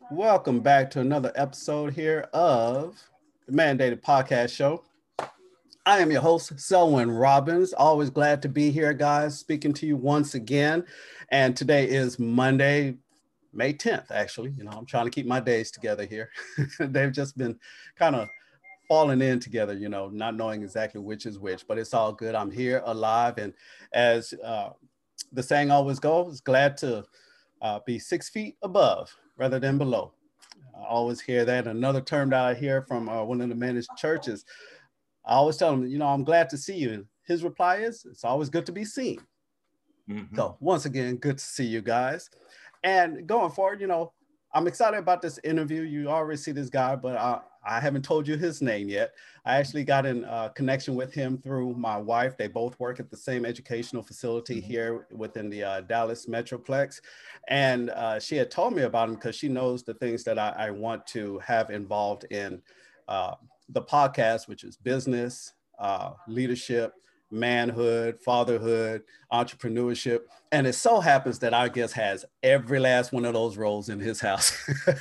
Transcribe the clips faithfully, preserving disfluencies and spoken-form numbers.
Welcome back to another episode here of the Mandated Podcast Show. I am your host, Selwyn Robbins. Always glad to be here, guys, speaking to you once again. And today is Monday, May tenth, actually. You know, I'm trying to keep my days together here. They've just been kind of falling in together, you know, not knowing exactly which is which, but it's all good. I'm here alive. And as uh, the saying always goes, glad to uh, be six feet above rather than below. I always hear that. Another term that I hear from uh, one of the managed churches, I always tell them, you know, I'm glad to see you. His reply is, it's always good to be seen. Mm-hmm. So once again, good to see you guys. And going forward, you know, I'm excited about this interview. You already see this guy, but I, I haven't told you his name yet. I actually got in uh, connection with him through my wife. They both work at the same educational facility mm-hmm. here within the uh, Dallas Metroplex. And uh, she had told me about him because she knows the things that I, I want to have involved in uh, the podcast, which is business, uh, leadership, manhood, fatherhood, entrepreneurship. And it so happens that our guest has every last one of those roles in his house.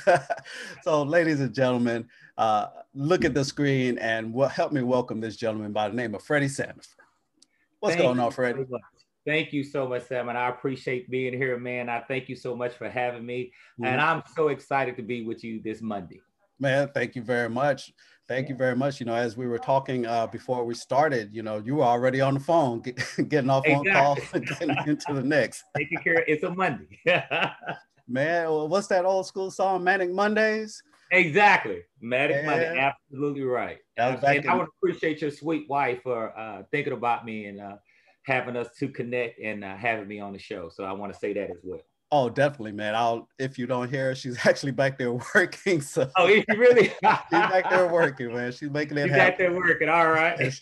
So ladies and gentlemen, uh, look at the screen and w- help me welcome this gentleman by the name of Freddie Sandifer. What's Thank going on, Freddie? So thank you so much, Sam, and I appreciate being here, man. I thank you so much for having me. Mm-hmm. And I'm so excited to be with you this Monday. Man, thank you very much. Thank yeah. you very much. You know, as we were talking uh, before we started, you know, you were already on the phone, get, getting off exactly. one call and getting into the next. Taking care of, it's a Monday. Man, what's that old school song, Manic Mondays? Exactly. Manic yeah. Monday. Absolutely right. And in- I would appreciate your sweet wife for uh, thinking about me and uh, having us to connect and uh, having me on the show. So I want to say that as well. Oh, definitely, man. I'll if you don't hear her, she's actually back there working. So oh, is she really? She's back there working, man. She's making it she's happen. back there working. All right.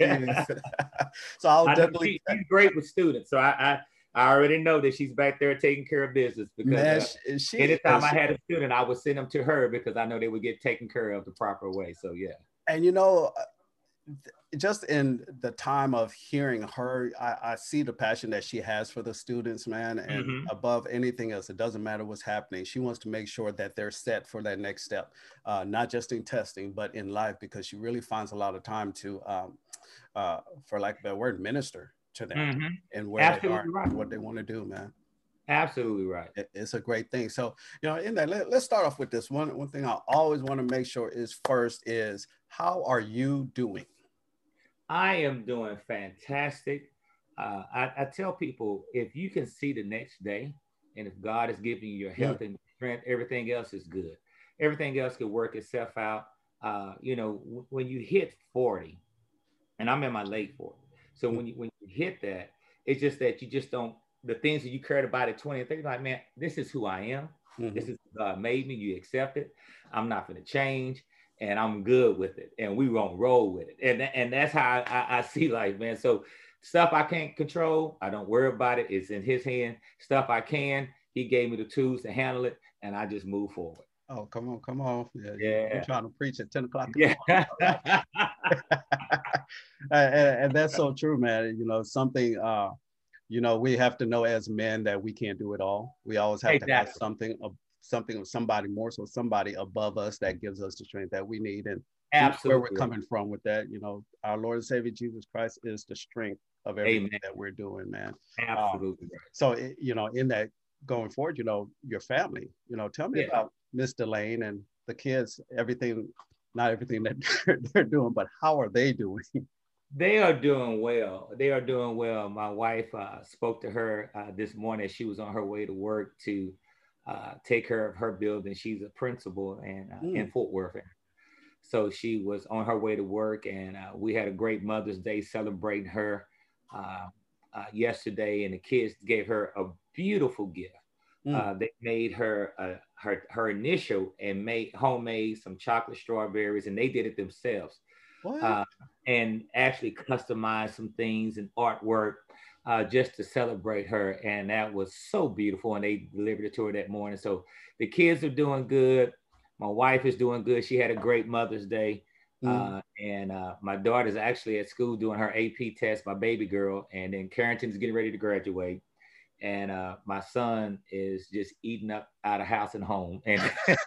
So I'll I definitely. She, she's great with students, so I, I I already know that she's back there taking care of business because man, uh, she, anytime she, I had a student, I would send them to her because I know they would get taken care of the proper way. So yeah. And you know, just in the time of hearing her, I, I see the passion that she has for the students, man. And mm-hmm. above anything else, it doesn't matter what's happening. She wants to make sure that they're set for that next step, uh, not just in testing, but in life, because she really finds a lot of time to, um, uh, for lack of a better word, minister to them mm-hmm. and where Absolutely they are, right. and what they want to do, man. Absolutely right. It, it's a great thing. So, you know, in that, let, let's start off with this. One, one thing I always want to make sure is first is, how are you doing? I am doing fantastic. Uh, I, I tell people, if you can see the next day, and if God is giving you your health yeah. and strength, everything else is good. Everything else can work itself out. Uh, you know, w- when you hit forty, and I'm in my late forties, so mm-hmm. when you when you hit that, it's just that you just don't, the things that you cared about at twenty and thirty, like, man, this is who I am. Mm-hmm. This is God made me. You accept it. I'm not going to change. And I'm good with it, and we won't roll with it, and and that's how I, I, I see life, man. So stuff I can't control, I don't worry about it. It's in His hand. Stuff I can, He gave me the tools to handle it, and I just move forward. Oh, come on, come on! Yeah, yeah. You're trying to preach at ten o'clock. Yeah, and, and that's so true, man. You know, something. Uh, you know, we have to know as men that we can't do it all. We always have exactly. to have something. Uh, something of somebody more so somebody above us that gives us the strength that we need, and absolutely where we're coming from with that. You know, our Lord and Savior Jesus Christ is the strength of everything Amen. That we're doing, man. Absolutely. Um, so it, you know, in that going forward, you know, your family, you know, tell me yeah. about Miss Delane and the kids, everything, not everything that they're, they're doing, but how are they doing? They are doing well. They are doing well. My wife uh, spoke to her uh, this morning. She was on her way to work to Uh, take care of her building. She's a principal in, uh, mm. in Fort Worth. So she was on her way to work, and uh, we had a great Mother's Day celebrating her uh, uh, yesterday, and the kids gave her a beautiful gift. Mm. Uh, they made her uh, her her initial and made homemade some chocolate strawberries, and they did it themselves. Uh, and actually customized some things and artwork uh, just to celebrate her. And that was so beautiful. And they delivered it to her that morning. So the kids are doing good. My wife is doing good. She had a great Mother's Day. Mm. Uh, and uh, my daughter's actually at school doing her A P test, my baby girl. And then Carrington's getting ready to graduate. and uh, my son is just eating up out of house and home, and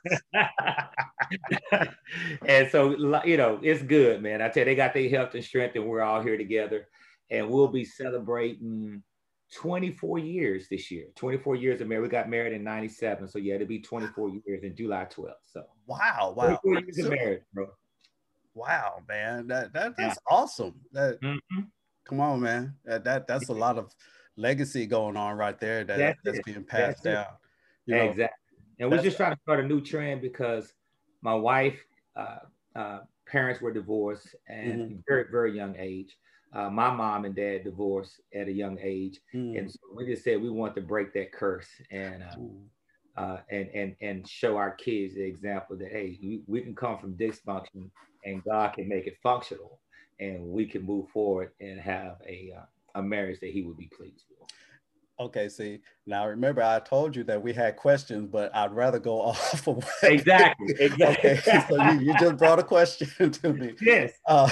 and so you know it's good, man. I tell you, they got their health and strength, and we're all here together, and we'll be celebrating twenty-four years this year. twenty-four years of marriage. We got married in ninety-seven, so yeah, it'll be twenty-four years in July twelfth. So wow, wow, twenty-four years of marriage, bro. Wow, man, that, that that's Yeah. awesome. That Mm-hmm. come on, man, that, that that's a lot of legacy going on right there. That That's that's it. being passed That's down. it. You know, Exactly. And we're just trying to start a new trend because my wife, uh, uh, parents were divorced and mm-hmm. very, very young age. Uh, my mom and dad divorced at a young age. Mm. And so we just said we want to break that curse and uh, uh, and and and show our kids the example that, hey, we, we can come from dysfunction and God can make it functional, and we can move forward and have a uh, a marriage that he would be pleased with. Okay, see, now remember I told you that we had questions, but I'd rather go off of what exactly, exactly. Okay, so you, you just brought a question to me. Yes. Uh,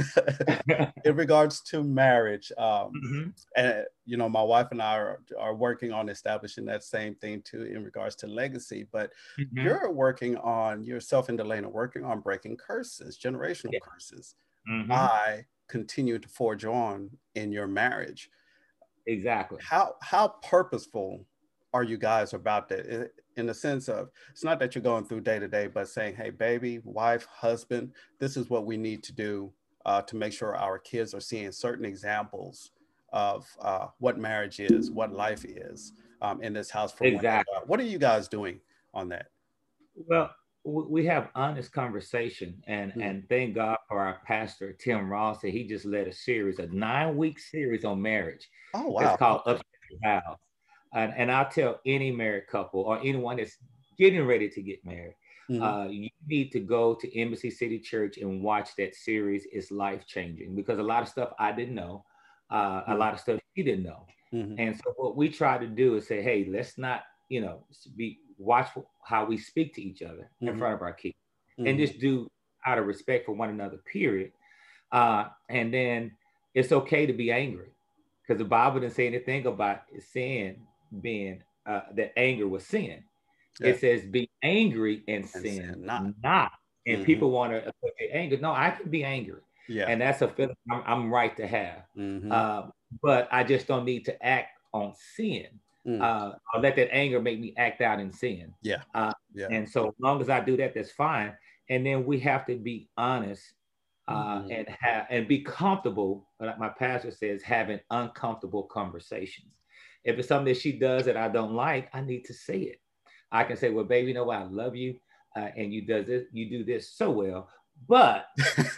in regards to marriage, um, mm-hmm. and you know, my wife and I are, are working on establishing that same thing too in regards to legacy, but mm-hmm. you're working on yourself and Delana working on breaking curses, generational yeah. curses, mm-hmm. by continue to forge on in your marriage. Exactly. How how purposeful are you guys about that? In the sense of, it's not that you're going through day to day, but saying, hey, baby, wife, husband, this is what we need to do uh, to make sure our kids are seeing certain examples of uh, what marriage is, what life is um, in this house. For exactly. One. What are you guys doing on that? Well, we have honest conversation, and mm-hmm. and thank God for our pastor, Tim Ross, that he just led a series, a nine week series on marriage. Oh, wow. It's called Upstairs House. And, and I'll tell any married couple or anyone that's getting ready to get married, mm-hmm. uh, you need to go to Embassy City Church and watch that series. It's life changing because a lot of stuff I didn't know, uh, mm-hmm. a lot of stuff he didn't know. Mm-hmm. And so what we try to do is say, hey, let's not, you know, be watchful how we speak to each other mm-hmm. in front of our kids mm-hmm. and just do out of respect for one another, period. Uh, and then it's okay to be angry because the Bible didn't say anything about sin being uh, that anger was sin. Yeah. It says be angry and, and sin, sin not. not. And mm-hmm. people want to associate anger. No, I can be angry. Yeah. And that's a feeling I'm, I'm right to have. Mm-hmm. Uh, but I just don't need to act on sin. Mm. Uh, I'll let that anger make me act out in sin. Yeah. Uh, yeah. And so as long as I do that, that's fine. And then we have to be honest uh, mm. and have and be comfortable. Like my pastor says, having uncomfortable conversations. If it's something that she does that I don't like, I need to say it. I can say, well, baby, you know what? I love you. Uh, and you does this, you do this so well, but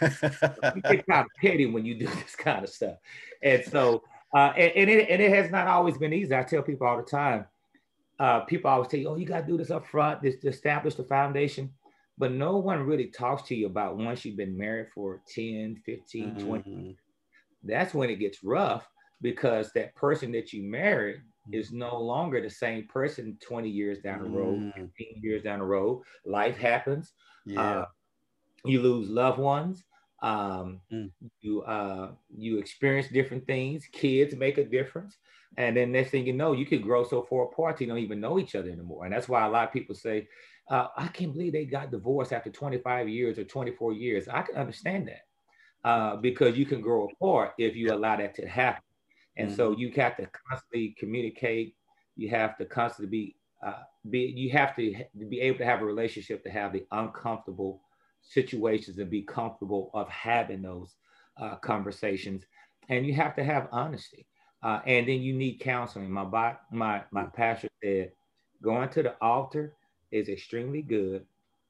you get kind of petty when you do this kind of stuff. And so, uh, and, and, it, and it has not always been easy. I tell people all the time, uh, people always tell you, oh, you got to do this up front, this to establish the foundation. But no one really talks to you about once you've been married for ten, fifteen, mm-hmm. twenty. That's when it gets rough because that person that you married is no longer the same person twenty years down the road, mm. fifteen years down the road. Life happens. Yeah. Uh, you lose loved ones. Um, mm. You uh, you experience different things. Kids make a difference. And then next thing you know, you could grow so far apart you don't even know each other anymore. And that's why a lot of people say, uh, I can't believe they got divorced after twenty-five years or twenty-four years. I can understand that uh, because you can grow apart if you allow that to happen. And mm-hmm. so you have to constantly communicate. You have to constantly be, uh, be, you have to be able to have a relationship to have the uncomfortable situations and be comfortable of having those uh, conversations. And you have to have honesty. Uh, and then you need counseling. My, my, my pastor said, going to the altar is extremely good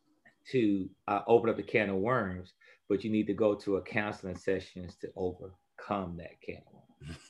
to uh, open up the can of worms, but you need to go to a counseling sessions to overcome that can of worms.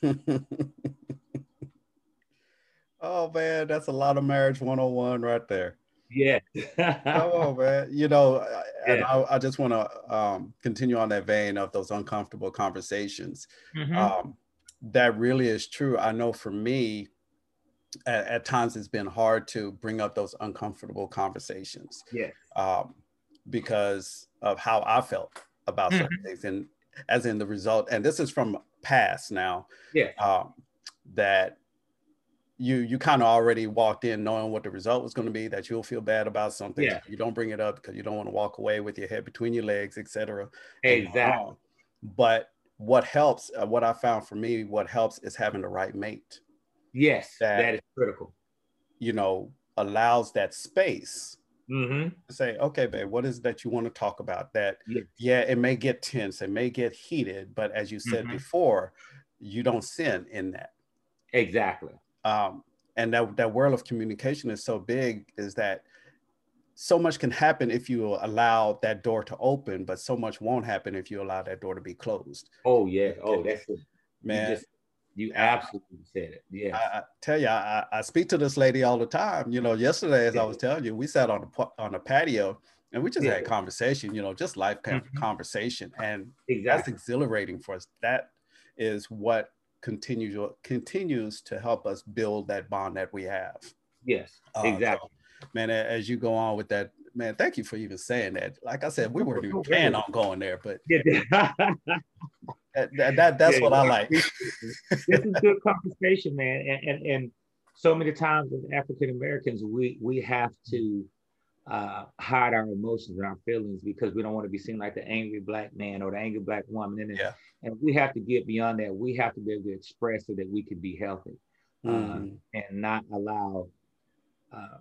Oh man, that's a lot of marriage one oh one right there. Yeah. Come on, man. You know, and yeah. I, I just want to um, continue on that vein of those uncomfortable conversations. Mm-hmm. Um, that really is true. I know for me, at, at times it's been hard to bring up those uncomfortable conversations. Yes. Um, because of how I felt about mm-hmm. certain things, and as in the result, and this is from past now, yeah, um, that you you kind of already walked in knowing what the result was going to be, that you'll feel bad about something. Yeah. You don't bring it up because you don't want to walk away with your head between your legs, et cetera. Exactly. But what helps, uh, what I found for me, what helps is having the right mate. Yes, that, that is critical. You know, allows that space mm-hmm. to say, okay, babe, what is it that you want to talk about? That, yes. yeah, it may get tense, it may get heated, but as you said mm-hmm. before, you don't sin in that. Exactly. Um, and that, that world of communication is so big, is that so much can happen if you allow that door to open, but so much won't happen if you allow that door to be closed. Oh, yeah. Oh, that's it. Man. You, just, you absolutely said it. Yeah. I, I tell you, I, I speak to this lady all the time. You know, yesterday, as yeah. I was telling you, we sat on the on a patio and we just yeah. had conversation, you know, just life mm-hmm. conversation. And exactly. that's exhilarating for us. That is what continues continues to help us build that bond that we have. Yes, uh, exactly. So, man, as you go on with that, man, thank you for even saying that. Like I said, we weren't even planning on going there, but that, that, that that's yeah, what I like. This is good conversation, man. And, and and so many times as African Americans, we we have to uh, hide our emotions and our feelings because we don't want to be seen like the angry Black man or the angry Black woman. And, yeah. and we have to get beyond that. We have to be able to express so that we can be healthy mm-hmm. uh, and not allow uh,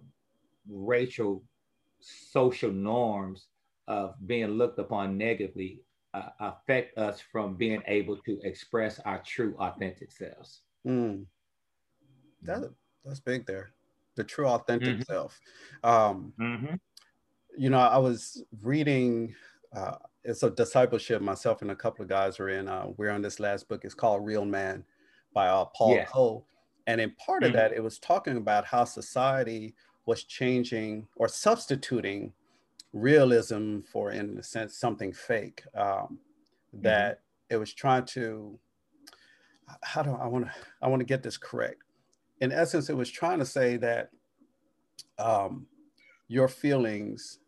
racial social norms of being looked upon negatively uh, affect us from being able to express our true authentic selves. Mm. That, that's big there. The true authentic mm-hmm. self. Um, mm-hmm. You know, I was reading, uh, it's a discipleship myself and a couple of guys are in. Uh, we're on this last book. It's called Real Man by uh, Paul yes. Cole. And in part mm-hmm. of that, it was talking about how society was changing or substituting realism for, in a sense, something fake. Um, that mm-hmm. it was trying to, how do I want to, I want to get this correct. In essence, it was trying to say that um, your feelings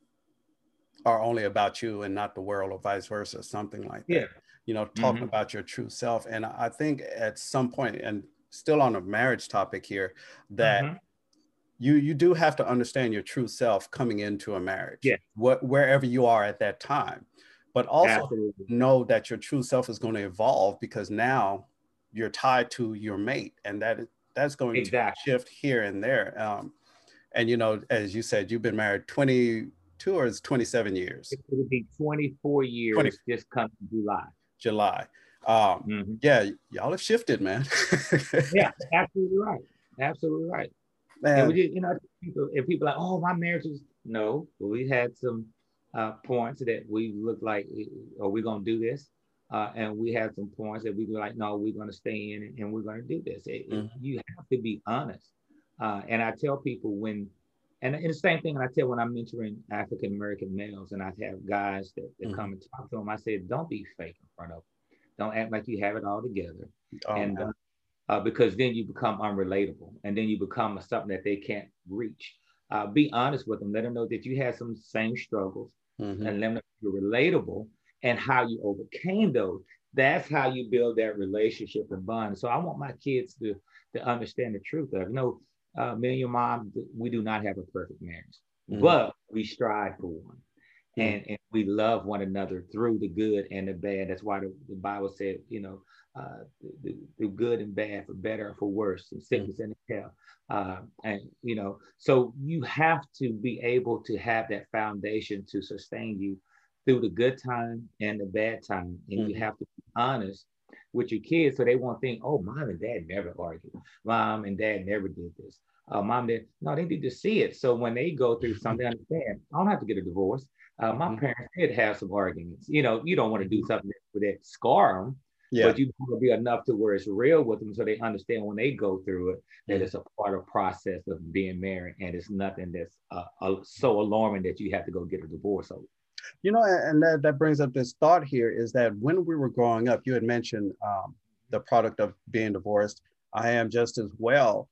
are only about you and not the world, or vice versa, something like that. Yeah. You know, talking mm-hmm. about your true self. And I think at some point, and still on a marriage topic here, that mm-hmm. you you do have to understand your true self coming into a marriage, yeah. what, wherever you are at that time. But also Absolutely. Know that your true self is going to evolve because now you're tied to your mate, and that that's going exactly. to shift here and there. Um, and, you know, as you said, you've been married twenty-two or is twenty-seven years? It would be twenty-four years twenty this coming July. July. Um, mm-hmm. Yeah, y'all have shifted, man. Yeah, absolutely right. Absolutely right. Man. And we did, you know, people, if people are like, oh, my marriage is, no, we had some uh, points that we looked like, are we going to do this? Uh, and we had some points that we were like, no, we're going to stay in and we're going to do this. It, mm-hmm. it, you have to be honest. Uh, and I tell people when, and, and the same thing I tell when I'm mentoring African American males, and I have guys that, that mm-hmm. come and talk to them. I say, don't be fake in front of them. Don't act like you have it all together. Oh, and uh, uh, because then you become unrelatable, and then you become a, something that they can't reach. Uh, be honest with them. Let them know that you had some same struggles, mm-hmm. and let them know you're relatable and how you overcame those. That's how you build that relationship and bond. So I want my kids to, to understand the truth of, you know, uh, me and your mom, we do not have a perfect marriage, mm-hmm. but we strive for one. Mm-hmm. And, and we love one another through the good and the bad. That's why the, the Bible said, you know, uh, the, the good and bad, for better and for worse, and sickness mm-hmm. and health. Uh, and, you know, so you have to be able to have that foundation to sustain you through the good time and the bad time. And mm-hmm. you have to be honest with your kids so they won't think, oh, mom and dad never argued. Mom and dad never did this. Uh, mom, dad, no, they need to see it. So when they go through something, understand, I don't have to get a divorce. Uh, my mm-hmm. parents did have some arguments. You know, you don't want to do something that, that scar them, yeah. but you want to be enough to where it's real with them so they understand when they go through it, that mm-hmm. it's a part of the process of being married, and it's nothing that's uh, uh, so alarming that you have to go get a divorce over. You know, and that, that brings up this thought here is that when we were growing up, you had mentioned um, the product of being divorced. I am just as well.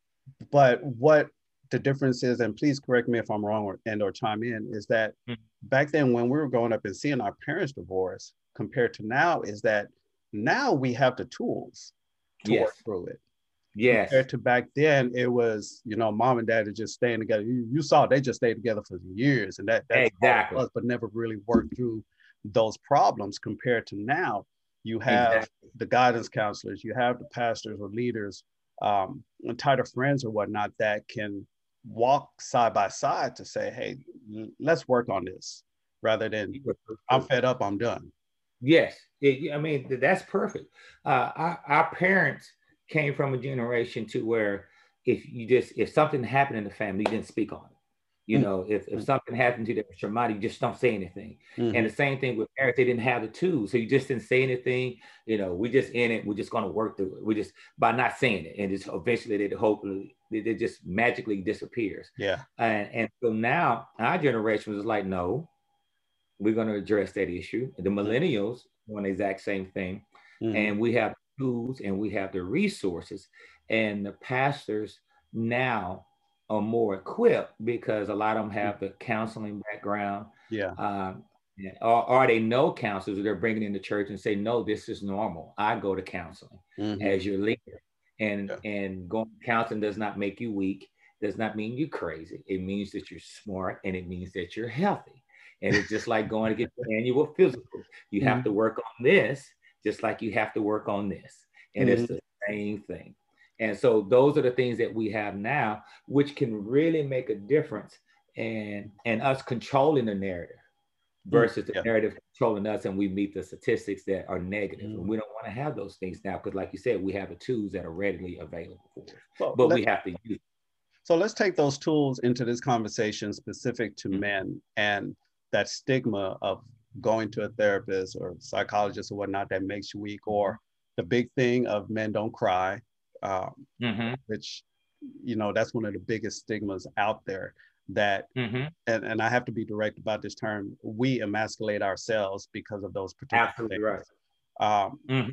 But what the difference is, and please correct me if I'm wrong or, and or chime in, is that mm-hmm. back then when we were growing up and seeing our parents divorce compared to now, is that now we have the tools to yes. work through it. Yes. Compared to back then, it was, you know, mom and dad are just staying together. You, you saw they just stayed together for years, and that that's Exactly. all it was, but never really worked through those problems. Compared to now, you have Exactly. the guidance counselors, you have the pastors or leaders, um, and tighter friends or whatnot that can walk side by side to say, hey, let's work on this, rather than I'm fed up, I'm done. Yes, it, I mean, that's perfect. Uh, our, our parents came from a generation to where if you just, if something happened in the family, you didn't speak on it. You know, if, if something happened to them traumatic, you just don't say anything. Mm-hmm. And the same thing with parents, they didn't have the tools. So you just didn't say anything. You know, we just in it, we're just going to work through it. We just, by not saying it. And just eventually it hopefully, it just magically disappears. Yeah. And, and so now our generation was like, no, we're going to address that issue. The millennials doing the exact same thing. Mm-hmm. And we have tools and we have the resources. And the pastors now are more equipped because a lot of them have the counseling background. Yeah. Um, or, or they know counselors, they're bringing in the church and say, no, this is normal. I go to counseling mm-hmm. as your leader. And, yeah. and going to counseling does not make you weak, does not mean you're crazy. It means that you're smart and it means that you're healthy. And it's just like going to get your annual physical. You have mm-hmm. to work on this, just like you have to work on this. And mm-hmm. it's the same thing. And so those are the things that we have now, which can really make a difference in, in us controlling the narrative versus the yeah. narrative controlling us, and we meet the statistics that are negative. Mm-hmm. And we don't want to have those things now because, like you said, we have the tools that are readily available for us, well, but we have to use them. So let's take those tools into this conversation specific to mm-hmm. men and that stigma of going to a therapist or psychologist or whatnot that makes you weak, or the big thing of men don't cry, um, mm-hmm. which, you know, that's one of the biggest stigmas out there that, mm-hmm. and, and I have to be direct about this term, we emasculate ourselves because of those particular Absolutely things. Right. Um, mm-hmm.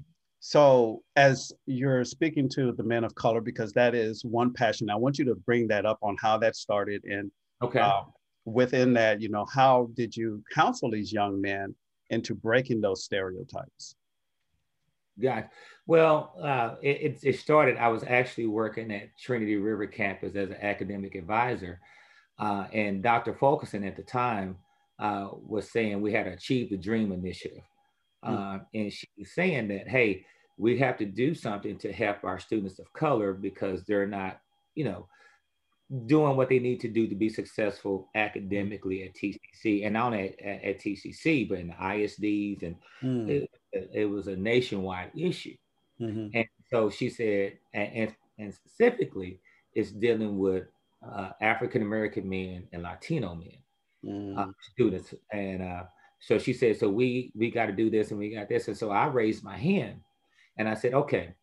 So as you're speaking to the men of color, because that is one passion, I want you to bring that up on how that started. And okay. Um, within that, you know, how did you counsel these young men into breaking those stereotypes? Yeah, well, uh, it, it started, I was actually working at Trinity River campus as an academic advisor. Uh, and Doctor Fulkerson at the time uh, was saying we had to Achieve the Dream initiative. Uh, mm. And she was saying that, hey, we have to do something to help our students of color because they're not, you know, doing what they need to do to be successful academically at T C C, and not only at, at T C C, but in the I S Ds, and mm. it, it was a nationwide issue. Mm-hmm. And so she said, and, and, and specifically, it's dealing with uh, African-American men and Latino men, mm. uh, students. And uh, so she said, so we, we got to do this and we got this. And so I raised my hand and I said, okay,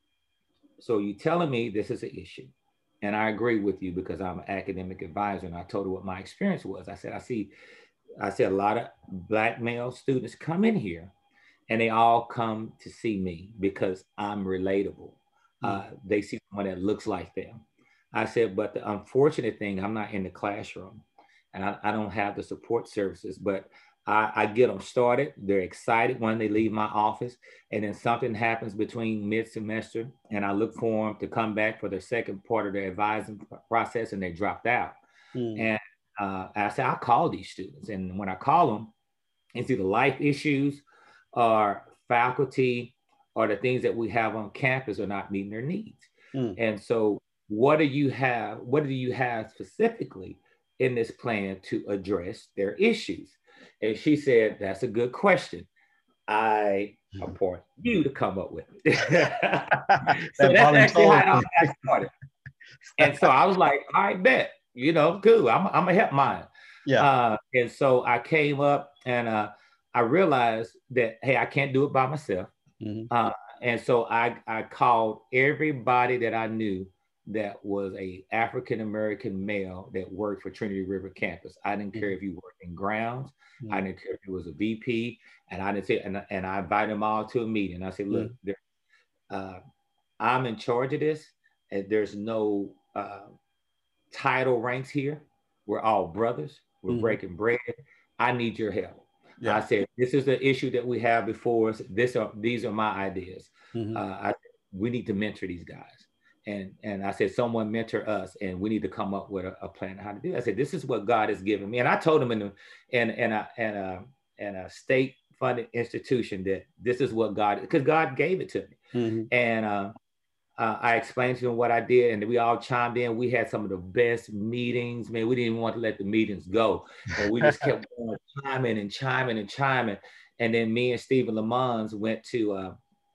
so you're telling me this is an issue. And I agree with you because I'm an academic advisor, and I told her what my experience was. I said, I see, I said a lot of Black male students come in here and they all come to see me because I'm relatable. Mm-hmm. Uh, they see someone that looks like them. I said, but the unfortunate thing, I'm not in the classroom and I, I don't have the support services, but I, I get them started. They're excited when they leave my office, and then something happens between mid-semester, and I look for them to come back for the second part of their advising process, and they dropped out. Mm. And uh, I said, I call these students, and when I call them, it's either life issues or faculty or the things that we have on campus are not meeting their needs. Mm. And so what do you have, what do you have specifically in this plan to address their issues? And she said, that's a good question. I appoint you to come up with it. So that's actually how I started. And so I was like, I bet, you know, cool. I'm, I'm gonna help mine. Yeah. Uh, and so I came up and uh, I realized that, hey, I can't do it by myself. Mm-hmm. Uh, and so I, I called everybody that I knew that was a African-American male that worked for Trinity River campus. I didn't care if you worked in grounds. Mm-hmm. I didn't care if it was a V P. And I didn't say, and, and I invited them all to a meeting. I said, look, mm-hmm. uh, I'm in charge of this. And there's no uh, title ranks here. We're all brothers. We're mm-hmm. breaking bread. I need your help. Yeah. I said, this is the issue that we have before us. This are, these are my ideas. Mm-hmm. Uh, I, we need to mentor these guys. And, and I said, someone mentor us, and we need to come up with a, a plan on how to do it. I said, this is what God has given me. And I told him in, in, in, a, in, a, in a state funded institution that this is what God, because God gave it to me. Mm-hmm. And uh, uh, I explained to him what I did, and we all chimed in. We had some of the best meetings, man. We didn't even want to let the meetings go. And we just kept going, chiming and chiming and chiming. And then me and Stephen Lamons went to uh,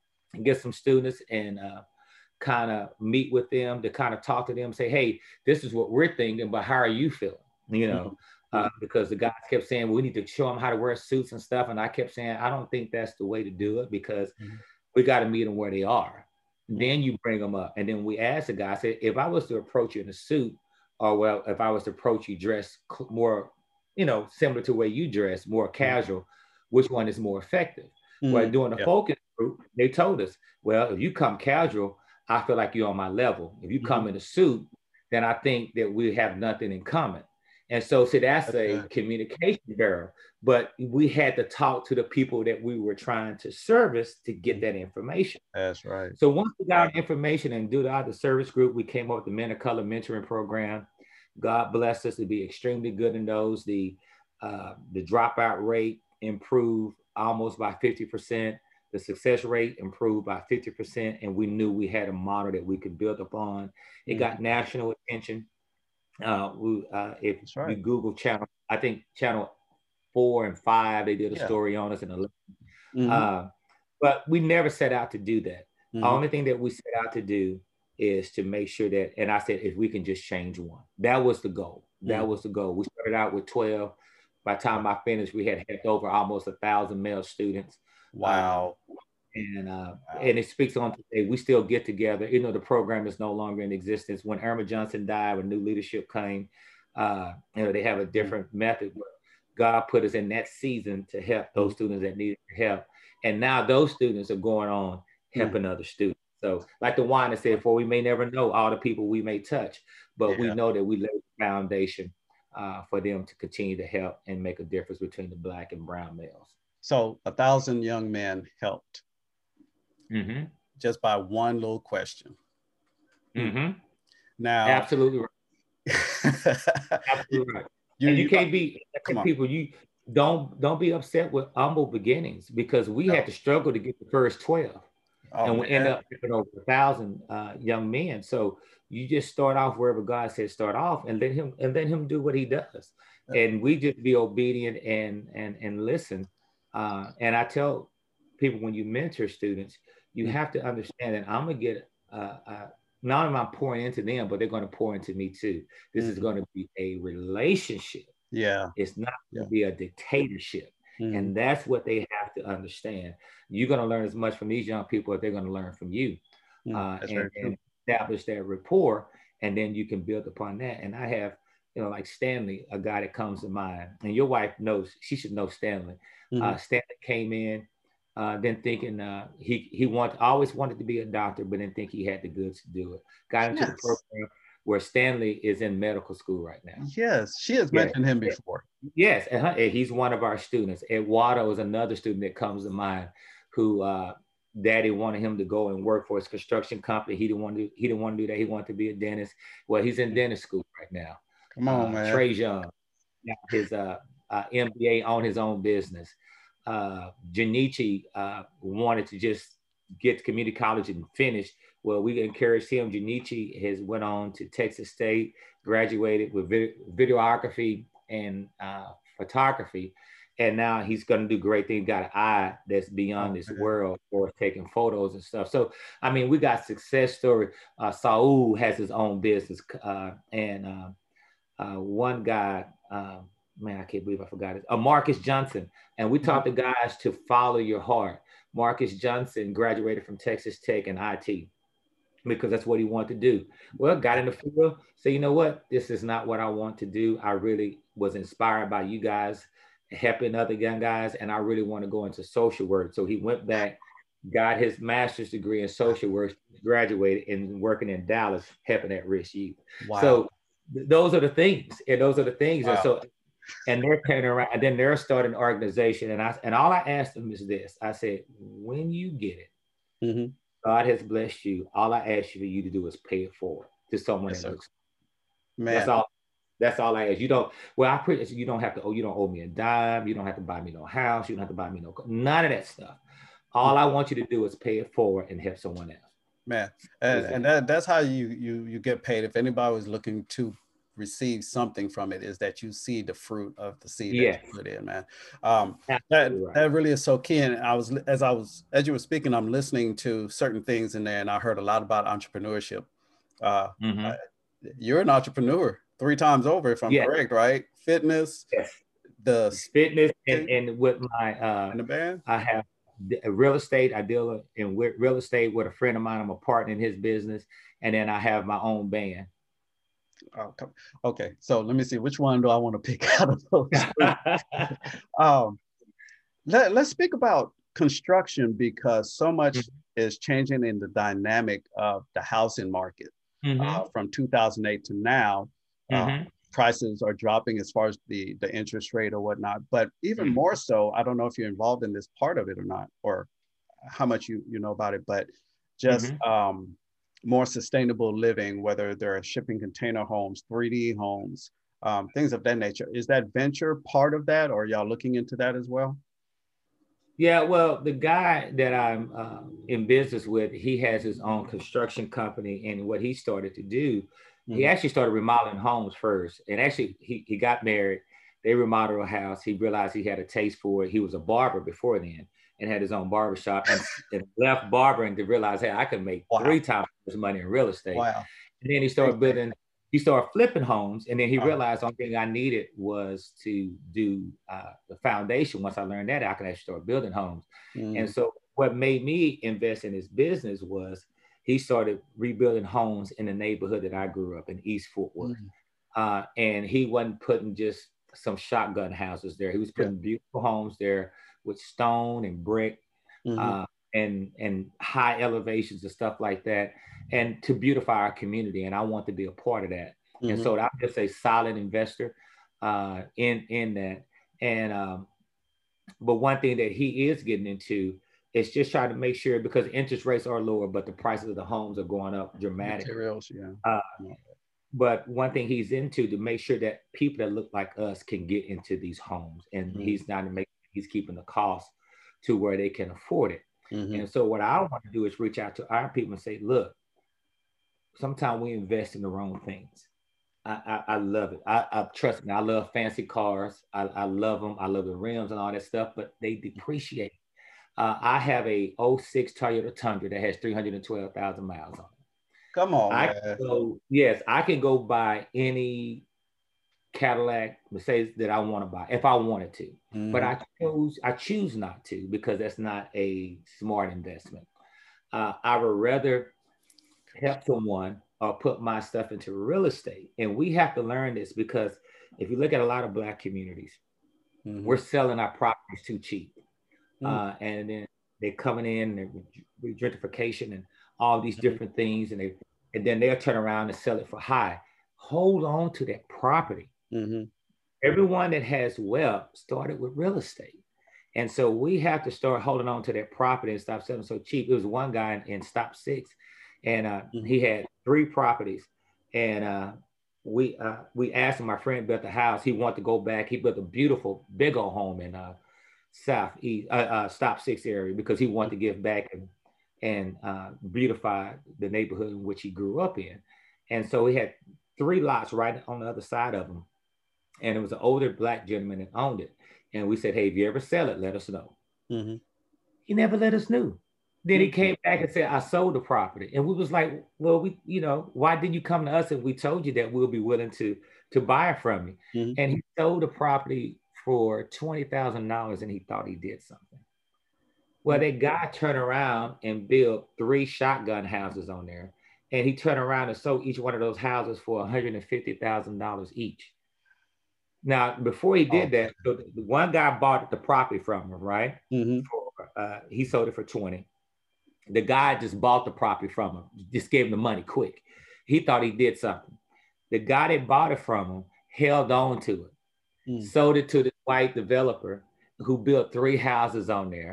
get some students and uh, kind of meet with them, to kind of talk to them, say, hey, this is what we're thinking, but how are you feeling? You know, mm-hmm. uh, because the guys kept saying, well, we need to show them how to wear suits and stuff. And I kept saying, I don't think that's the way to do it, because mm-hmm. we got to meet them where they are. Mm-hmm. Then you bring them up. And then we asked the guy, I said, if I was to approach you in a suit, or well, if I was to approach you dressed more, you know, similar to the way you dress, more casual, mm-hmm. which one is more effective? Mm-hmm. Well, during the yep. focus group, they told us, well, if you come casual, I feel like you're on my level. If you come mm-hmm. in a suit, then I think that we have nothing in common. And so, see, that's okay. a communication barrier. But we had to talk to the people that we were trying to service to get that information. That's right. So once we got information and due to the service group, we came up with the Men of Color Mentoring Program. God blessed us to be extremely good in those. The, uh, the dropout rate improved almost by fifty percent. The success rate improved by fifty percent, and we knew we had a model that we could build upon. It mm-hmm. got national attention. Uh, we, uh, if right. you Google channel, I think channel four and five, they did a yeah. story on us in eleven. Mm-hmm. Uh, but we never set out to do that. Mm-hmm. The only thing that we set out to do is to make sure that, and I said, if we can just change one, that was the goal. That mm-hmm. was the goal. We started out with twelve. By the time I finished, we had had over almost a thousand male students. Wow. Um, and uh, wow. and it speaks on today. We still get together. You know, the program is no longer in existence. When Irma Johnson died, when new leadership came, uh, you know, they have a different mm-hmm. method. But God put us in that season to help those students that needed help. And now those students are going on helping mm-hmm. other students. So like the wine said before, we may never know all the people we may touch, but yeah. we know that we laid the foundation uh, for them to continue to help and make a difference between the Black and brown males. So a thousand young men helped mm-hmm. just by one little question. Mm-hmm. Now, absolutely right. Absolutely right. You, and you, you can't be people. You don't don't be upset with humble beginnings, because we no. had to struggle to get the first twelve, oh, and we man. end up with over a thousand uh, young men. So you just start off wherever God says start off, and let him and let him do what he does, yeah. and we just be obedient and and and listen. Uh, and I tell people, when you mentor students, you mm-hmm. have to understand that I'm gonna get uh, uh, not only am I pouring into them, but they're going to pour into me too. This mm-hmm. is going to be a relationship. Yeah, it's not yeah. going to be a dictatorship, mm-hmm. and that's what they have to understand. You're going to learn as much from these young people as they're going to learn from you, mm-hmm. uh, and, and establish that rapport, and then you can build upon that. And I have, you know, like Stanley, a guy that comes to mind, and your wife knows, she should know Stanley. Mm-hmm. Uh, Stanley came in, uh, then thinking uh, he he want, always wanted to be a doctor, but didn't think he had the goods to do it. Got into yes. the program where Stanley is in medical school right now. Yes, she has yes. mentioned him before. Yes, uh-huh. He's one of our students. Eduardo is another student that comes to mind, who uh, Daddy wanted him to go and work for his construction company. He didn't want to. He didn't want to do that. He wanted to be a dentist. Well, he's in dentist school right now. Come on, uh, man. Trey Young, his uh, uh, M B A on his own business. Uh, Janichi uh, wanted to just get to community college and finish. Well, we encouraged him. Janichi has went on to Texas State, graduated with vid- videography and uh, photography, and now he's going to do great things. Got an eye that's beyond this world for taking photos and stuff. So, I mean, we got success story. Uh, Saul has his own business, uh, and uh, uh, one guy. Um, Man, I can't believe I forgot it. Uh, Marcus Johnson. And we taught the guys to follow your heart. Marcus Johnson graduated from Texas Tech in I T because that's what he wanted to do. Well, got in the field, said, you know what? This is not what I want to do. I really was inspired by you guys helping other young guys, and I really want to go into social work. So he went back, got his master's degree in social work, graduated, and working in Dallas, helping at-risk youth. Wow. So th- those are the things, and those are the things. Wow. And so And they're turning around, and then they're starting an organization. And I and all I asked them is this: I said, when you get it, mm-hmm. God has blessed you. All I ask you for you to do is pay it forward to someone Yes, that sir. looks. Man. That's all. That's all I ask. You don't. Well, I pretty. You don't have to. Oh, you don't owe me a dime. You don't have to buy me no house. You don't have to buy me no. None of that stuff. All I want you to do is pay it forward and help someone else. Man, and, and that, that's how you you you get paid. If anybody was looking to receive something from it, is that you see the fruit of the seed yes. that you put in, man. Um, that right. that really is so key. And I was as I was as you were speaking, I'm listening to certain things in there, and I heard a lot about entrepreneurship. Uh, mm-hmm. uh, you're an entrepreneur three times over, if I'm yes. correct, right? Fitness, yes, the fitness, and, and with my uh, in the band, I have real estate. I deal in real estate with a friend of mine. I'm a partner in his business, and then I have my own band. Oh, okay, so let me see, which one do I want to pick out of those? um, let, let's speak about construction, because so much mm-hmm. is changing in the dynamic of the housing market. Mm-hmm. uh, from two thousand eight to now. Mm-hmm. uh, prices are dropping as far as the the interest rate or whatnot, but even mm-hmm. more so, I don't know if you're involved in this part of it or not, or how much you you know about it, but just mm-hmm. um, more sustainable living, whether they're shipping container homes, three D homes, um, things of that nature. Is that venture part of that, or are y'all looking into that as well? Yeah, well, the guy that I'm uh, in business with, he has his own construction company, and what he started to do, mm-hmm. he actually started remodeling homes first, and actually he, he got married, they remodeled a house, he realized he had a taste for it. He was a barber before then and had his own barbershop, and, and left barbering to realize, hey, I can make wow. three times as much money in real estate. Wow. And then he started building, he started flipping homes, and then he realized the only thing I needed was to do uh, the foundation. Once I learned that, I could actually start building homes. Mm. And so what made me invest in his business was he started rebuilding homes in the neighborhood that I grew up in, East Fort Worth. Mm. Uh, and he wasn't putting just some shotgun houses there. He was putting yeah. beautiful homes there with stone and brick, mm-hmm. uh, and, and high elevations and stuff like that, and to beautify our community. And I want to be a part of that. Mm-hmm. And so I'm just a solid investor uh, in, in that. And, um, but one thing that he is getting into is just trying to make sure, because interest rates are lower, but the prices of the homes are going up dramatically. Materials, yeah. Uh, yeah. But one thing he's into to make sure that people that look like us can get into these homes, and mm-hmm. he's not making, he's keeping the cost to where they can afford it. Mm-hmm. And so what I want to do is reach out to our people and say, look, sometimes we invest in the wrong things. I, I, I love it. I, I trust me. I love fancy cars. I, I love them. I love the rims and all that stuff, but they depreciate. Uh, I have a oh six Toyota Tundra that has three hundred twelve thousand miles on it. Come on, I man. Can go, yes, I can go buy any Cadillac, Mercedes that I want to buy if I wanted to, mm-hmm. but I chose, I choose not to, because that's not a smart investment. Uh, I would rather help someone or put my stuff into real estate. And we have to learn this, because if you look at a lot of Black communities, mm-hmm. we're selling our properties too cheap. Mm-hmm. Uh, and then they're coming in and gentrification and all these different things, and they and then they'll turn around and sell it for high. Hold on to that property. Mm-hmm. Everyone that has wealth started with real estate. And so we have to start holding on to that property and stop selling so cheap. It was one guy in, in Stop Six, and uh, mm-hmm. he had three properties. And uh, we uh, we asked him, my friend built the house. He wanted to go back. He built a beautiful, big old home in uh, Southeast, uh, uh, Stop Six area, because he wanted to give back and and uh, beautify the neighborhood in which he grew up in. And so he had three lots right on the other side of him. And it was an older Black gentleman that owned it. And we said, hey, if you ever sell it, let us know. Mm-hmm. He never let us know. Then mm-hmm. he came back and said, I sold the property. And we was like, well, we, you know, why didn't you come to us if we told you that we'll be willing to, to buy it from you? Mm-hmm. And he sold the property for twenty thousand dollars, and he thought he did something. Well, that guy turned around and built three shotgun houses on there. And he turned around and sold each one of those houses for one hundred fifty thousand dollars each. Now, before he did oh. that, so the one guy bought the property from him, right? Mm-hmm. For, uh, he sold it for twenty. The guy just bought the property from him, just gave him the money quick. He thought he did something. The guy that bought it from him held on to it, mm. sold it to the white developer who built three houses on there.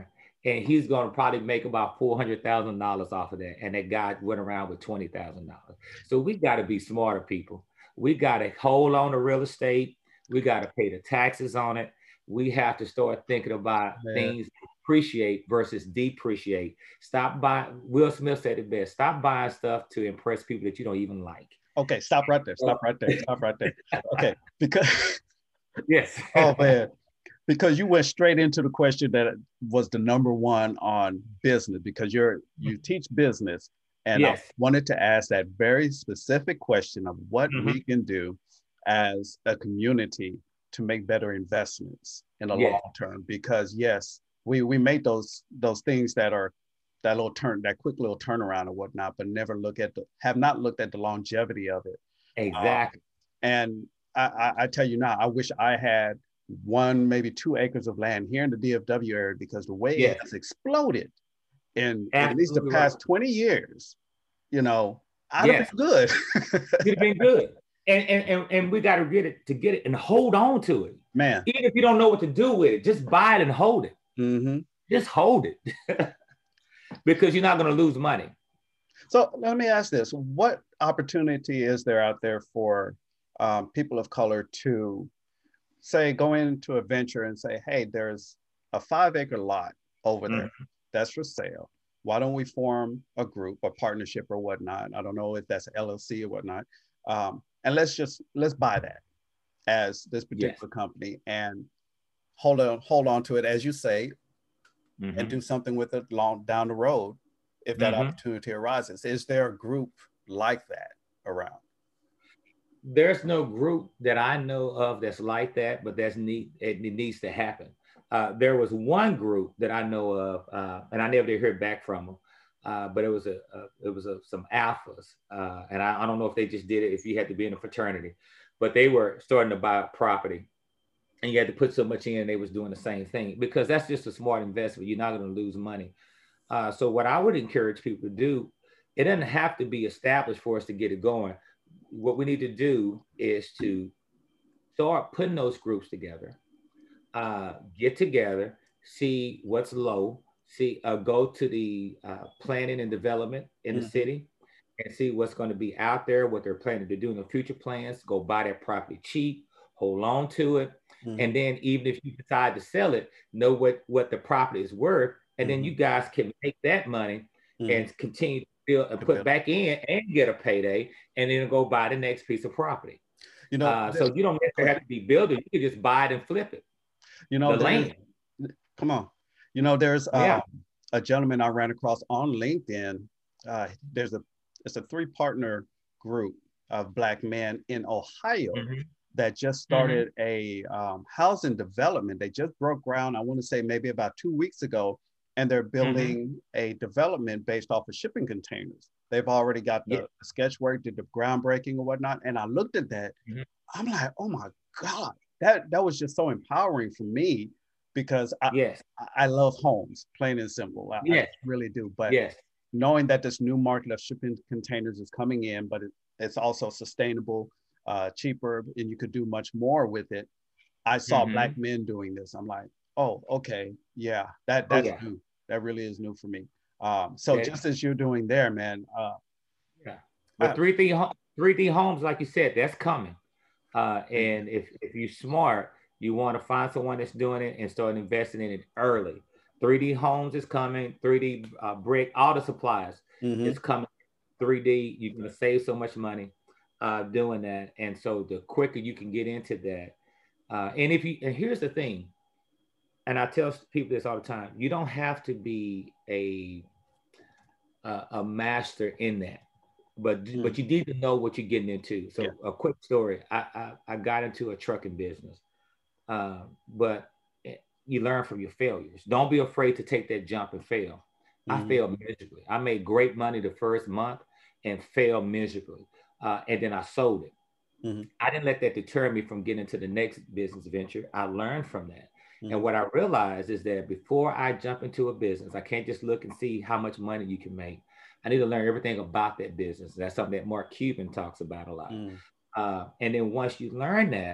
and he's going to probably make about four hundred thousand dollars off of that. And that guy went around with twenty thousand dollars. So we got to be smarter people. We got to hold on to real estate. We got to pay the taxes on it. We have to start thinking about Man. things appreciate versus depreciate. Stop buying. Will Smith said it best. Stop buying stuff to impress people that you don't even like. Okay, stop right there. Stop right there. Stop right there. Okay, because yes. Oh man, because you went straight into the question that was the number one on business, because you're you teach business, and yes. I wanted to ask that very specific question of what mm-hmm. we can do as a community to make better investments in the yes. long term. Because yes, we we make those those things that are that little turn, that quick little turnaround or whatnot, but never look at the, have not looked at the longevity of it. Exactly. Um, and I, I, I tell you now, I wish I had one, maybe two acres of land here in the D F W area, because the way yes. it has exploded in Absolutely at least the past right. twenty years, you know, I'd yes. have been good. You'd have been good. And, and, and, and we got to get it to get it and hold on to it. Man. Even if you don't know what to do with it, just buy it and hold it. Mm-hmm. Just hold it. Because you're not going to lose money. So let me ask this. What opportunity is there out there for um, people of color to say, go into a venture and say, hey, there's a five acre lot over there mm-hmm. that's for sale. Why don't we form a group, a partnership or whatnot? I don't know if that's an L L C or whatnot. Um, and let's just, let's buy that as this particular yes. company and hold on, hold on to it, as you say, mm-hmm. and do something with it long down the road if that mm-hmm. opportunity arises. Is there a group like that around? There's no group that I know of that's like that, but that's neat. It, it needs to happen. Uh, there was one group that I know of, uh, and I never did hear back from them. Uh, but it was a, a it was a, some alphas, uh, and I, I don't know if they just did it if you had to be in a fraternity, but they were starting to buy property, and you had to put so much in. And they was doing the same thing, because that's just a smart investment. You're not going to lose money. Uh, so what I would encourage people to do, it doesn't have to be established for us to get it going. What we need to do is to start putting those groups together, uh, get together, see what's low. See, uh, go to the uh, planning and development in mm-hmm. the city and see what's going to be out there, what they're planning to do in the future plans. Go buy that property cheap, hold on to it. Mm-hmm. And then even if you decide to sell it, know what, what the property is worth. And mm-hmm. then you guys can make that money mm-hmm. and continue to build and put back in and get a payday, and then go buy the next piece of property. You know, uh, so you don't necessarily have to be building. You can just buy it and flip it. You know, the land. Come on. You know, there's uh, yeah. a gentleman I ran across on LinkedIn. Uh, there's a it's a three partner group of Black men in Ohio mm-hmm. that just started mm-hmm. a um, housing development. They just broke ground, I want to say maybe about two weeks ago, and they're building mm-hmm. a development based off of shipping containers. They've already got the yeah. sketch work, did the groundbreaking or whatnot. And I looked at that, mm-hmm. I'm like, oh my God, that that was just so empowering for me. Because I, yes. I, I love homes, plain and simple. I, yes. I really do. But yes. knowing that this new market of shipping containers is coming in, but it, it's also sustainable, uh, cheaper, and you could do much more with it. I saw mm-hmm. Black men doing this. I'm like, oh, okay, yeah, that that's oh, yeah. new. That really is new for me. Um, so yeah. just as you're doing there, man. Uh, yeah. But three D three D homes, like you said, that's coming. Uh, and if if you're smart, you want to find someone that's doing it and start investing in it early. three D homes is coming, three D uh, brick, all the supplies mm-hmm. is coming. three D, you're going to save so much money uh, doing that. And so the quicker you can get into that. Uh, and if you, and here's the thing, and I tell people this all the time, you don't have to be a, a, a master in that. But mm-hmm. but you need to know what you're getting into. So yeah. a quick story, I, I, I got into a trucking business. Uh, but you learn from your failures. Don't be afraid to take that jump and fail. Mm-hmm. I failed miserably. I made great money the first month and failed miserably. Uh, and then I sold it. Mm-hmm. I didn't let that deter me from getting into the next business venture. I learned from that. Mm-hmm. And what I realized is that before I jump into a business, I can't just look and see how much money you can make. I need to learn everything about that business. That's something that Mark Cuban talks about a lot. Mm-hmm. Uh, and then once you learn that,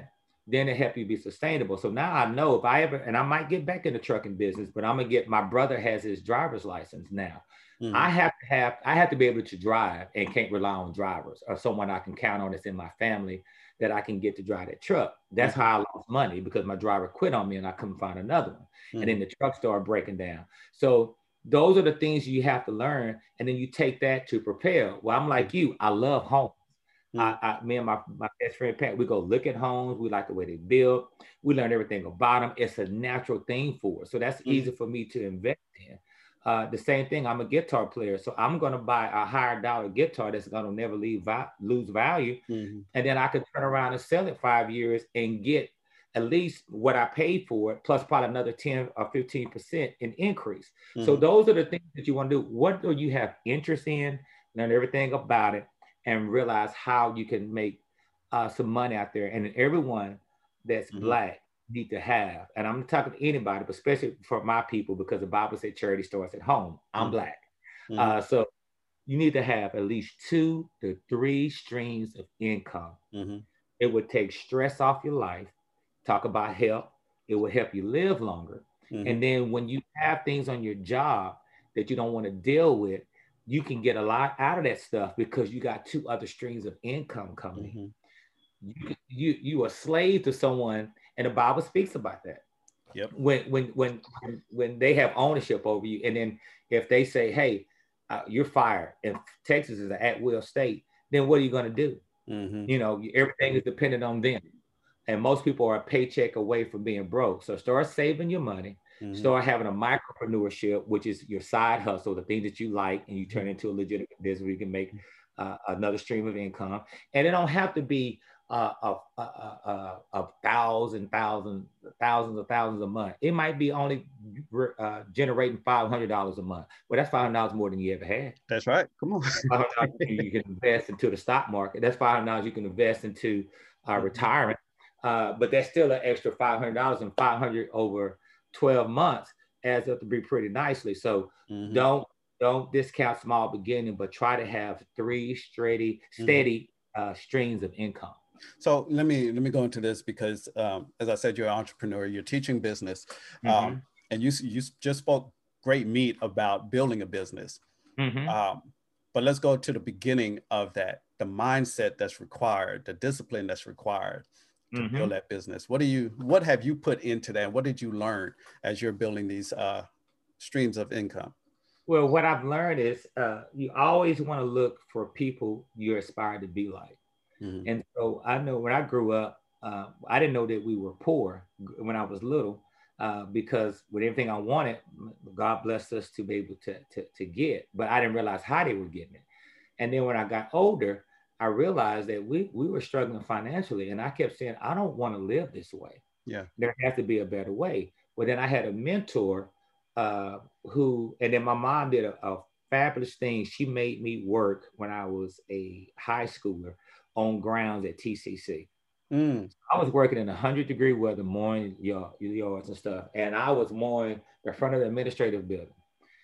then it help you be sustainable. So now I know if I ever, and I might get back in the trucking business, but I'm gonna get, my brother has his driver's license now. Mm-hmm. I have to have, I have to be able to drive and can't rely on drivers or someone I can count on that's in my family that I can get to drive that truck. That's mm-hmm. how I lost money, because my driver quit on me and I couldn't find another one. Mm-hmm. And then the truck started breaking down. So those are the things you have to learn. And then you take that to prepare. Well, I'm like you, I love homes. Mm-hmm. I, I, me and my, my best friend, Pat, we go look at homes. We like the way they build. We learn everything about them. It's a natural thing for us. So that's mm-hmm. easy for me to invest in. Uh, the same thing, I'm a guitar player. So I'm going to buy a higher dollar guitar that's going to never leave va- lose value. Mm-hmm. And then I could turn around and sell it five years and get at least what I paid for it, plus probably another ten or fifteen percent in increase. Mm-hmm. So those are the things that you want to do. What do you have interest in? Learn everything about it and realize how you can make uh, some money out there. And everyone that's mm-hmm. Black need to have, and I'm talking to anybody, but especially for my people, because the Bible said charity starts at home. I'm mm-hmm. Black. Mm-hmm. Uh, so you need to have at least two to three streams of income. Mm-hmm. It would take stress off your life. Talk about health. It will help you live longer. Mm-hmm. And then when you have things on your job that you don't want to deal with, you can get a lot out of that stuff because you got two other streams of income coming mm-hmm. in. You, you, you are a slave to someone, and the Bible speaks about that. Yep. When, when, when, when they have ownership over you, and then if they say, hey, uh, you're fired, and Texas is an at-will state, then what are you going to do? Mm-hmm. You know, everything is dependent on them. And most people are a paycheck away from being broke. So start saving your money. Mm-hmm. Start having a micropreneurship, which is your side hustle, the thing that you like, and you turn into a legitimate business where you can make uh, another stream of income. And it don't have to be uh, a, a, a, a thousand, thousand, thousands of thousands a month. It might be only uh, generating five hundred dollars a month. Well, that's five hundred dollars more than you ever had. That's right. Come on. five hundred dollars you can invest into the stock market. That's five hundred dollars you can invest into uh, retirement. Uh, but that's still an extra five hundred dollars, and five hundred over twelve months adds up to be pretty nicely. So mm-hmm. don't don't discount small beginning, but try to have three steady, steady mm-hmm. uh, streams of income. So let me let me go into this because, um, as I said, you're an entrepreneur. You're teaching business, mm-hmm. um, and you you just spoke great meat about building a business. Mm-hmm. Um, but let's go to the beginning of that, the mindset that's required, the discipline that's required to mm-hmm. build that business. What do you, what have you put into that? What did you learn as you're building these uh, streams of income? Well, what I've learned is uh, you always want to look for people you aspire to be like. Mm-hmm. And so I know when I grew up, uh, I didn't know that we were poor when I was little uh, because with everything I wanted, God blessed us to be able to, to, to get, but I didn't realize how they were getting it. And then when I got older, I realized that we we were struggling financially, and I kept saying, I don't want to live this way. Yeah, there has to be a better way. But then I had a mentor uh, who, and then my mom did a, a fabulous thing. She made me work when I was a high schooler on grounds at T C C. Mm. I was working in a hundred degree weather, mowing yard, yards and stuff, and I was mowing the front of the administrative building.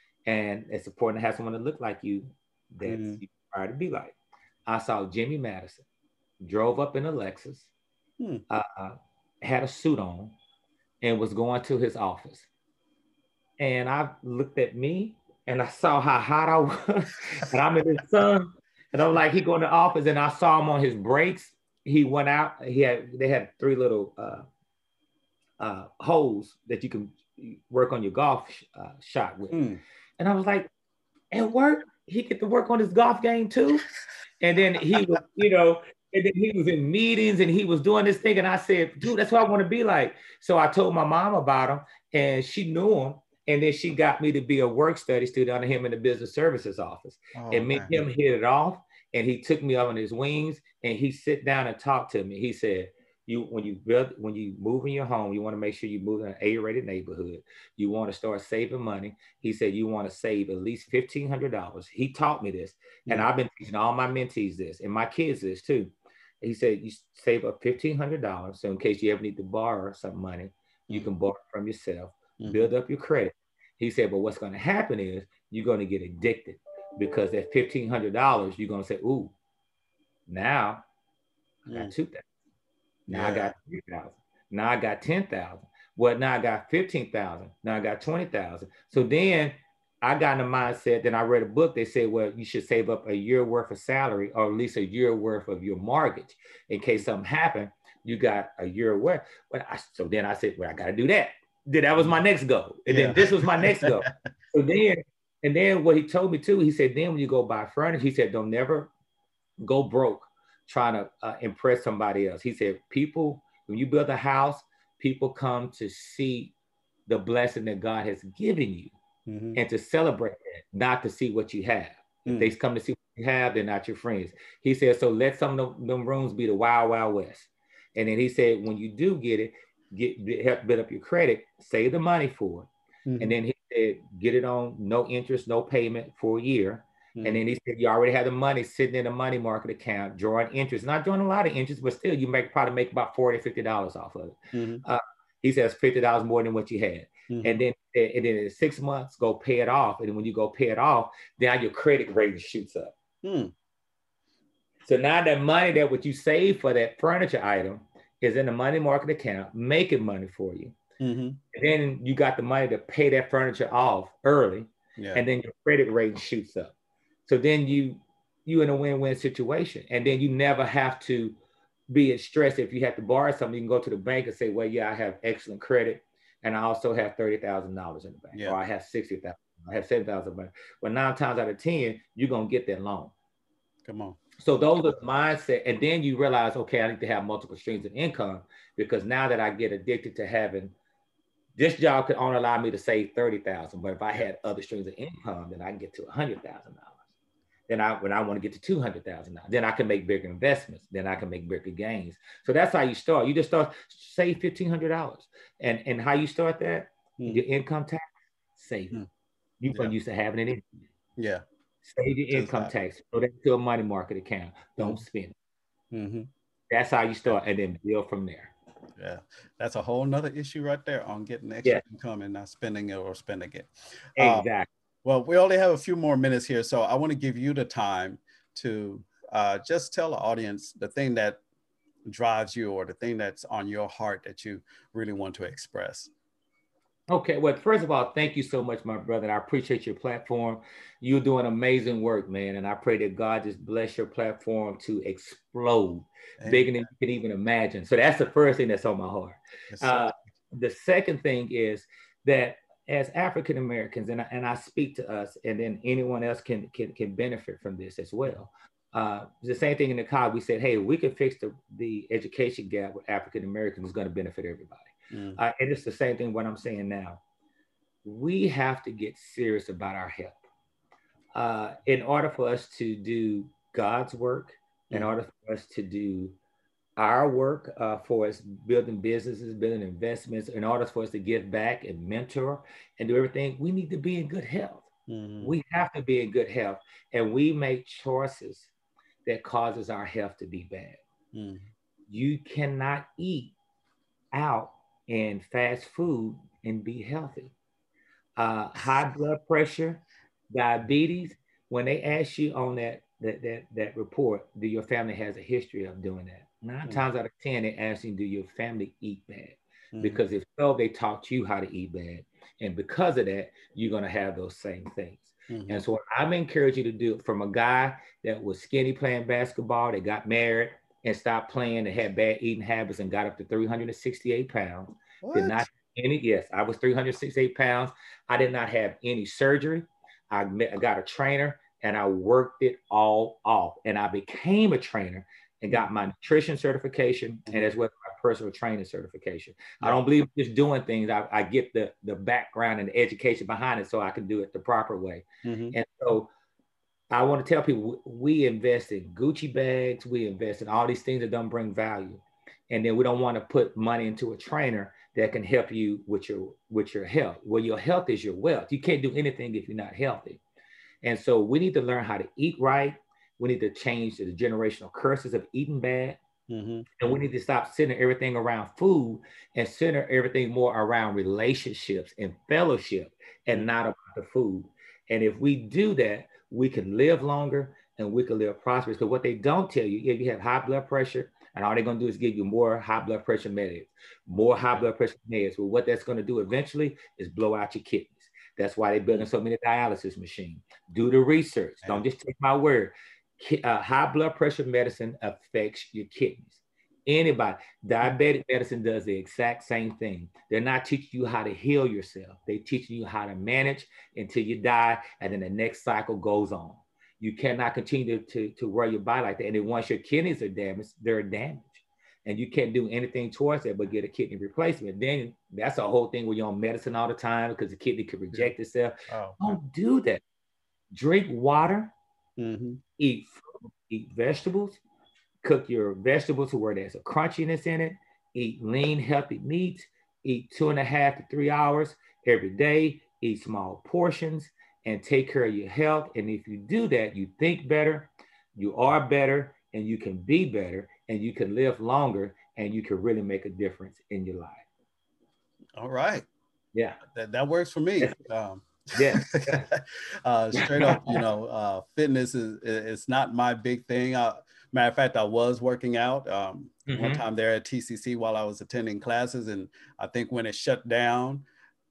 And it's important to have someone that look like you that mm. you try to be like. I saw Jimmy Madison, drove up in a Lexus, hmm. uh, had a suit on, and was going to his office. And I looked at me, and I saw how hot I was, and I'm in the sun, and I'm like, he going to the office, and I saw him on his breaks. He went out. He had they had three little uh, uh, holes that you can work on your golf uh, shot with, hmm. and I was like, at work, he get to work on his golf game too. And then he was, you know, and then he was in meetings and he was doing this thing. And I said, dude, that's what I want to be like. So I told my mom about him and she knew him. And then she got me to be a work study student under him in the business services office. Oh, and me and him hit it off. And he took me up on his wings and he sit down and talked to me. He said, you, when you build, when you move in your home, you want to make sure you move in an A-rated neighborhood. You want to start saving money. He said, you want to save at least fifteen hundred dollars. He taught me this. Mm-hmm. And I've been teaching all my mentees this and my kids this too. He said, you save up fifteen hundred dollars. So in case you ever need to borrow some money, mm-hmm. you can borrow from yourself, mm-hmm. build up your credit. He said, but what's going to happen is you're going to get addicted because at fifteen hundred dollars, you're going to say, ooh, now I got two thousand. Now yeah. I got three thousand. Now I got ten thousand. Well, now I got fifteen thousand. Now I got twenty thousand. So then I got in the mindset, then I read a book, they said, well, you should save up a year worth of salary or at least a year worth of your mortgage. In case something happened, you got a year worth. But I, so then I said, well, I got to do that. Then that was my next goal. And yeah. then this was my next goal. So then, and then what he told me too, he said, then when you go buy furniture, he said, don't never go broke trying to uh, impress somebody else. He said, people, when you build a house, people come to see the blessing that God has given you. Mm-hmm. And to celebrate that, not to see what you have. If mm. they come to see what you have, they're not your friends. He said, so let some of them, them rooms be the wild, wild west. And then he said, when you do get it, get, get help build up your credit, save the money for it. Mm-hmm. And then he said, get it on no interest, no payment for a year. Mm-hmm. And then he said, you already have the money sitting in a money market account, drawing interest, not drawing a lot of interest, but still you make probably make about forty, fifty dollars off of it. Mm-hmm. Uh, he says fifty dollars more than what you had. Mm-hmm. And then and then in six months, go pay it off. And then when you go pay it off, now your credit rating shoots up. Mm. So now that money that what you save for that furniture item is in the money market account, making money for you. Mm-hmm. And then you got the money to pay that furniture off early. Yeah. And then your credit rating shoots up. So then you you in a win-win situation. And then you never have to be in stress. If you have to borrow something, you can go to the bank and say, well, yeah, I have excellent credit. And I also have thirty thousand dollars in the bank, yeah. or I have sixty thousand dollars, I have seven thousand dollars. But nine times out of ten, you're going to get that loan. Come on. So those are the mindset. And then you realize, okay, I need to have multiple streams of income because now that I get addicted to having, this job could only allow me to save thirty thousand dollars. But if I had other streams of income, then I can get to one hundred thousand dollars. Then I, when I want to get to two hundred thousand dollars, then I can make bigger investments. Then I can make bigger gains. So that's how you start. You just start, save fifteen hundred dollars. And, and how you start that, mm. your income tax, save it. Mm. You're yeah. used to having it in. Yeah. Save your just income that. tax. Throw that to a money market account. Don't mm. spend it. Mm-hmm. That's how you start and then build from there. Yeah. That's a whole nother issue right there on getting extra yeah. income and not spending it or spending it. Exactly. Um, Well, we only have a few more minutes here, so I want to give you the time to uh, just tell the audience the thing that drives you or the thing that's on your heart that you really want to express. Okay, well, first of all, thank you so much, my brother. I appreciate your platform. You're doing amazing work, man, and I pray that God just bless your platform to explode Amen. Bigger than you could even imagine. So that's the first thing that's on my heart. Yes, uh, the second thing is that as African Americans, and I, and I speak to us, and then anyone else can can, can benefit from this as well. Uh, the same thing in the college. We said, hey, we can fix the, the education gap with African Americans. It's going to benefit everybody. Mm. Uh, and it's the same thing what I'm saying now. We have to get serious about our health. Uh, in order for us to do God's work, mm. in order for us to do our work uh, for us building businesses, building investments, in order for us to give back and mentor and do everything, we need to be in good health. Mm-hmm. We have to be in good health, and we make choices that causes our health to be bad. Mm-hmm. You cannot eat out and fast food and be healthy. Uh, high blood pressure, diabetes, when they ask you on that, that, that, that report, do your family has a history of doing that? Nine mm-hmm. times out of ten, they ask you, do your family eat bad? Mm-hmm. Because if so, they taught you how to eat bad. And because of that, you're going to have those same things. Mm-hmm. And so what I'm encouraging you to do, from a guy that was skinny playing basketball, that got married and stopped playing and had bad eating habits and got up to three hundred sixty-eight pounds. What? Did not any, yes, I was three hundred sixty-eight pounds. I did not have any surgery. I, met, I got a trainer and I worked it all off. And I became a trainer and got my nutrition certification and as well as my personal training certification. I don't believe just doing things. I, I get the, the background and the education behind it so I can do it the proper way. Mm-hmm. And so I want to tell people, we invest in Gucci bags, we invest in all these things that don't bring value. And then we don't want to put money into a trainer that can help you with your, with your health. Well, your health is your wealth. You can't do anything if you're not healthy. And so we need to learn how to eat right. We need to change the generational curses of eating bad. Mm-hmm. And we need to stop centering everything around food and center everything more around relationships and fellowship and not about the food. And if we do that, we can live longer and we can live prosperous. Because what they don't tell you, if you have high blood pressure, and all they're going to do is give you more high blood pressure meds, more high blood pressure meds. Well, what that's going to do eventually is blow out your kidneys. That's why they're building so many dialysis machines. Do the research. Don't just take my word. Uh, high blood pressure medicine affects your kidneys. Anybody, diabetic medicine does the exact same thing. They're not teaching you how to heal yourself. They're teaching you how to manage until you die, and then the next cycle goes on. You cannot continue to, to, to wear your body like that. And then once your kidneys are damaged, they're damaged. And you can't do anything towards that but get a kidney replacement. Then that's a whole thing where you're on medicine all the time because the kidney could reject itself. Oh, don't do that. Drink water, mm-hmm. eat fruit, eat vegetables, cook your vegetables to where there's a crunchiness in it, eat lean, healthy meats, eat two and a half to three hours every day, eat small portions, and take care of your health. And if you do that, you think better, you are better, and you can be better, and you can live longer, and you can really make a difference in your life. All right. Yeah. That, that works for me. Um, yeah. uh, straight up, you know, uh, fitness is it's not my big thing. Uh, matter of fact, I was working out um, mm-hmm. one time there at T C C while I was attending classes. And I think when it shut down,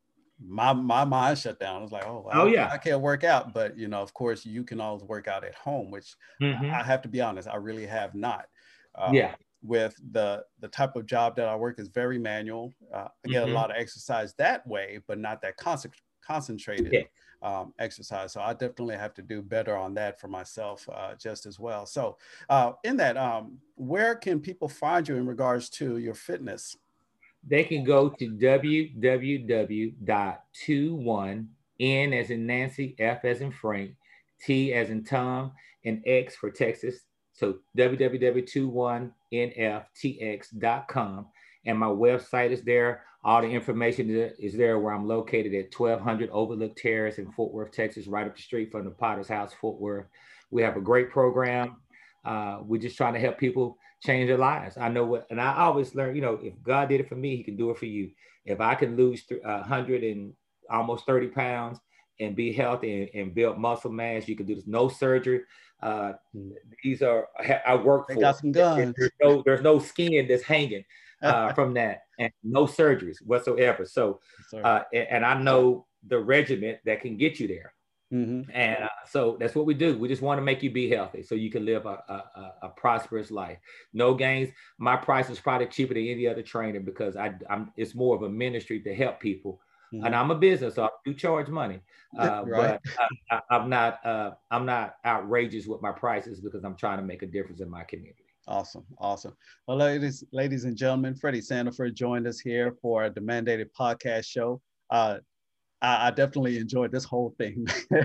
my my mind shut down. I was like, oh, oh I, yeah, I can't work out. But, you know, of course, you can always work out at home, which mm-hmm. I have to be honest, I really have not. Uh, yeah. With the the type of job that I work is very manual. Uh, I get mm-hmm. a lot of exercise that way, but not that con- concentrated yeah. um, exercise. So I definitely have to do better on that for myself uh, just as well. So uh, in that, um, where can people find you in regards to your fitness? They can go to w w w dot two one N as in Nancy, F as in Frank, T as in Tom, and X for Texas. So w w w dot two one N F T X dot com. And my website is there. All the information is there where I'm located at twelve hundred Overlook Terrace in Fort Worth, Texas, right up the street from the Potter's House, Fort Worth. We have a great program. Uh, we're just trying to help people change their lives. I know what, and I always learn, you know, if God did it for me, he can do it for you. If I can lose one hundred and almost thirty pounds and be healthy and, and build muscle mass, you can do this. No surgery. Uh, these are, I work they for. Got some guns. There's no, there's no skin that's hanging uh, from that, and no surgeries whatsoever. So, uh, and, and I know the regimen that can get you there. Mm-hmm. And uh, so that's what we do. We just want to make you be healthy so you can live a, a, a prosperous life. No gains. My price is probably cheaper than any other trainer because I, I'm, it's more of a ministry to help people. Mm-hmm. And I'm a business, so I do charge money. Uh, right. But I, I, I'm not uh, I'm not outrageous with my prices because I'm trying to make a difference in my community. Awesome, awesome. Well, ladies, ladies and gentlemen, Freddie Sandiford joined us here for the Mandated Podcast Show. Uh, I, I definitely enjoyed this whole thing.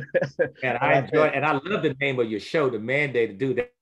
And I enjoy, and I love the name of your show, The Mandated Dude. That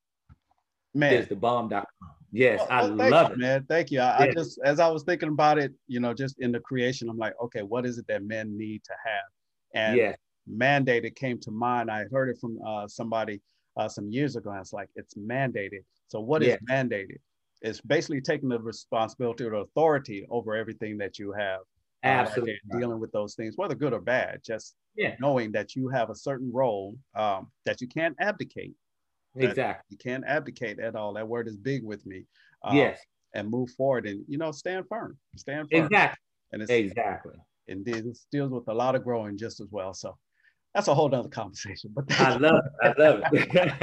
Man. is the bomb dot com. Yes, well, I well, love you, it, man. Thank you. I, yes. I just, as I was thinking about it, you know, just in the creation, I'm like, okay, what is it that men need to have? And yes. mandated came to mind. I heard it from uh, somebody uh, some years ago. And it's like, it's mandated. So what yes. is mandated? It's basically taking the responsibility or authority over everything that you have. Absolutely. Uh, dealing with those things, whether good or bad, just yeah. knowing that you have a certain role um, that you can't abdicate. Exactly. You can't abdicate at all. That word is big with me. Um, yes. And move forward and, you know, stand firm. Stand firm. Exactly. And it's, exactly. And it deals with a lot of growing just as well. So that's a whole nother conversation. But I love it. I love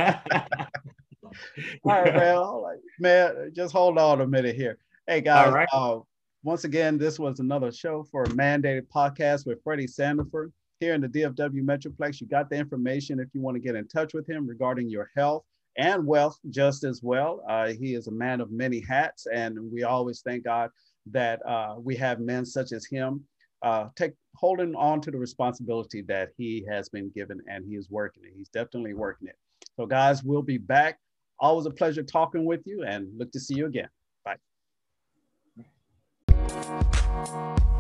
it. All right, man. All right, man, just hold on a minute here. Hey, guys. All right. Uh, once again, this was another show for Mandated Podcast with Freddie Sandiford. Here in the D F W Metroplex, you got the information if you want to get in touch with him regarding your health and wealth just as well. Uh, he is a man of many hats, and we always thank God that uh, we have men such as him uh, take holding on to the responsibility that he has been given, and he is working it. He's definitely working it. So guys, we'll be back. Always a pleasure talking with you, and look to see you again. Bye.